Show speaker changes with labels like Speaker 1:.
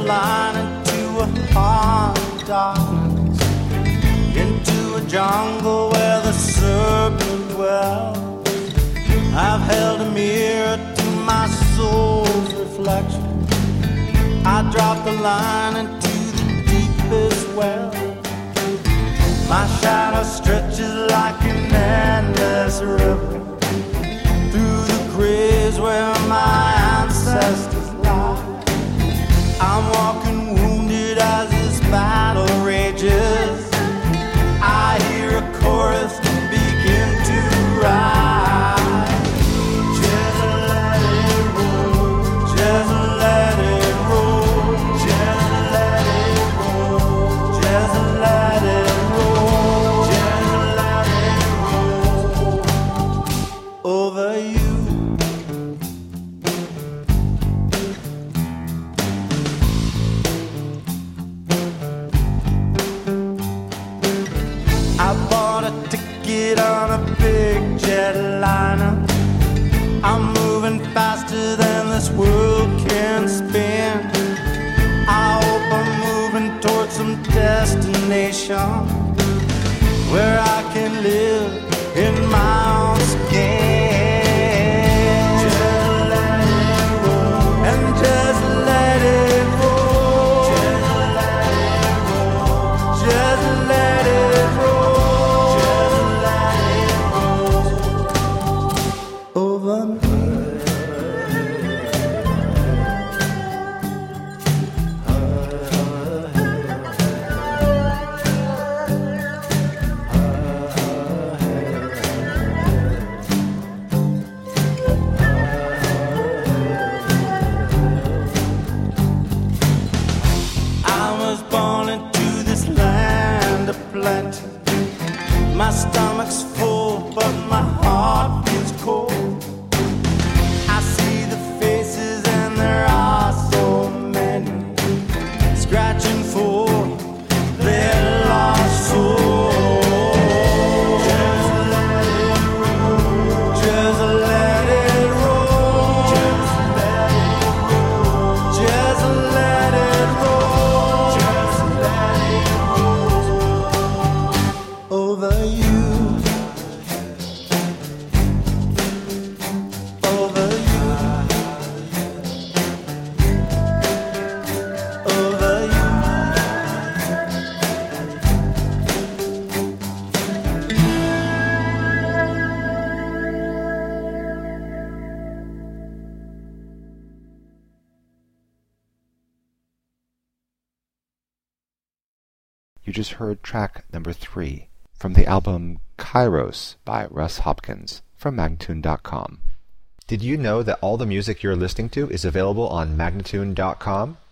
Speaker 1: line into a heart of darkness, into a jungle where the serpent dwells. I've held a mirror to my soul's reflection. I drop the line into the deepest well. My shadow stretches like an endless river through the graves where my ancestors lie. I'm walking wounded as this battle rages. I hear a chorus begin to rise. Just let it roll, just let it roll, just let it roll, just let it roll, just let it roll over you. I bought a ticket on a big jetliner. I'm moving faster than this world can spin. I hope I'm moving towards some destination where I can live in my own skin. Just let it roll, and just let it roll, just let it roll, just let it roll, just let it roll over me. I was born into this land of plenty. My stomach's full, but my heart feels cold. I see the faces and there are so many scratching for their lost soul. Just let it roll, just let it roll, just let it roll, just let it roll, just let it roll over you, over you, over you.
Speaker 2: You just heard track number 3 from the album Kairos by Russ Hopkins from Magnatune.com.
Speaker 3: Did you know that all the music you're listening to is available on Magnatune.com?